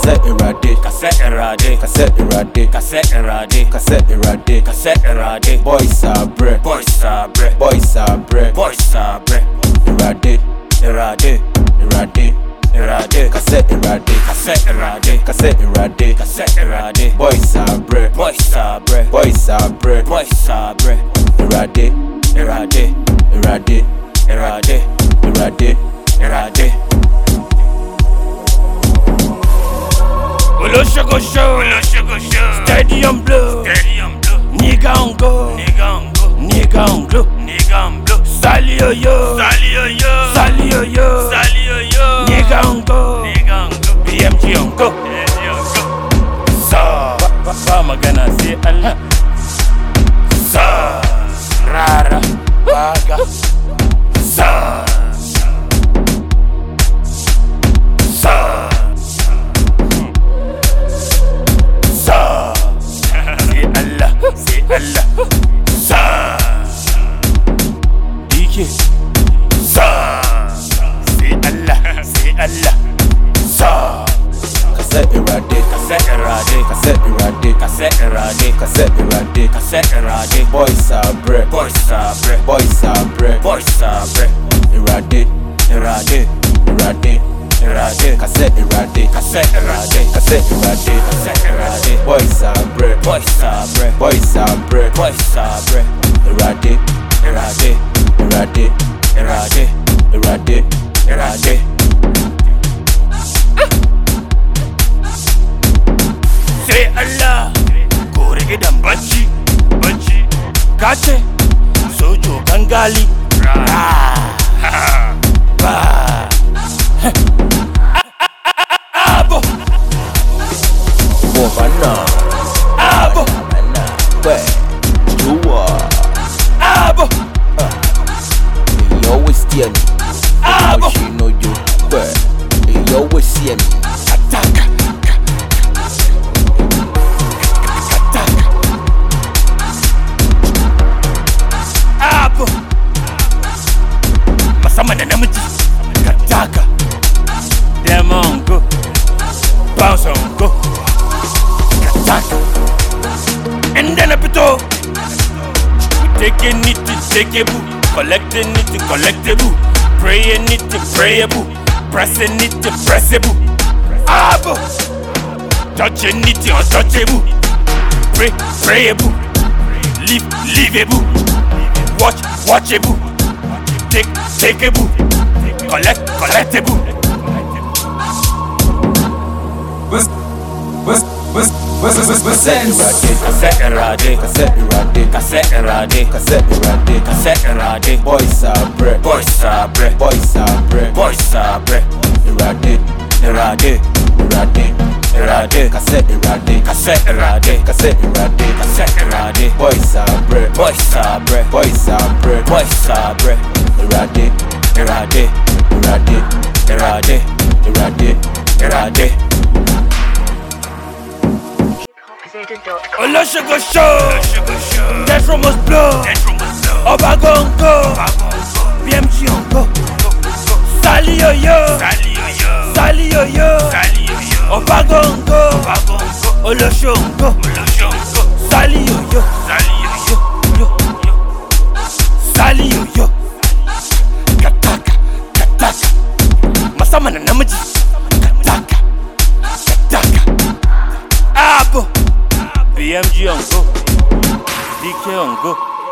Cassette erade, cassette erade, cassette erade, cassette erade, cassette erade, cassette erade. boys are bre, Boys are bre, boys are bre, boys are bre. erade, Erade, erade, erade, cassette erade, cassette erade, cassette erade, cassette erade. boys are bre, Boys are bre, boys are bre, boys are bre. erade, Erade, erade, erade, erade. erade. Oloshogo show, Stadium blue, nigga on go, nigga on blue, Salio yo, nigga on go, BMG on go. Sa, ba magana sai Allah. Sa, rara, baga. Sa, sa, sa. Sai Allah, sai Allah. Sa, DK. Sa, sai Allah, sai Allah. Sa. Cassette erade, Cassette erade, cassette erade, cassette erade, cassette erade, cassette erade. boys are bre, Boys are bre, boys are bre, boys are bre. erade, Erade, erade, erade, cassette erade, cassette erade, cassette erade, cassette erade. boys are bre, Boys are bre, boys are bre, boys are bre. erade, Erade, erade, erade, erade. erade. Sai Allah, kore gidan bacci, bacci. Kace, sojo gangali. Abo, Bobana, abo, where you are, abo, you always steer me. abo. She know you, where you always see me. Kataka, kataka. Abo, musamman da namiji. Kataka, demon go, bounce on go. Kataka, inda na fito. Taking it to takeable, collecting it to collectible, praying it to prayable, pressing it to pressable. Abo, touching it to untouchable, prayable, liveable, watchable, takeable, collectible. Cassette erade, Cassette erade, cassette erade, cassette erade, cassette erade. boys are bre, Boys are bre, boys are bre, boys are bre. erade, Erade, erade, erade, cassette erade, cassette erade, cassette erade, cassette erade. boys are bre, Boys are bre, boys are bre, boys are bre. erade, Erade, erade, erade, erade. erade. Oloshogo show, Death Row must blow, Oba gon go, BMG on go, Salio yo, Salio yo, Oba gon go, Oloshogo, Salio yo, Salio yo, kataka, kataka, masama na namiji, kataka, kataka, abo, BMG on go, DK on go.